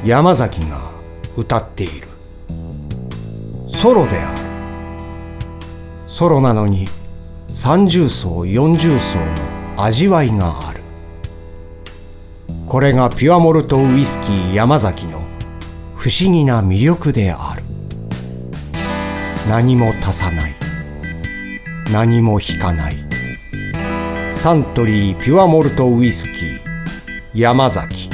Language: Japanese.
山崎が歌っている。ソロである。ソロなのに30層40層の味わいがある。これがピュアモルトウイスキー山崎の不思議な魅力である。何も足さない、何も引かない。サントリーピュアモルトウイスキー山崎。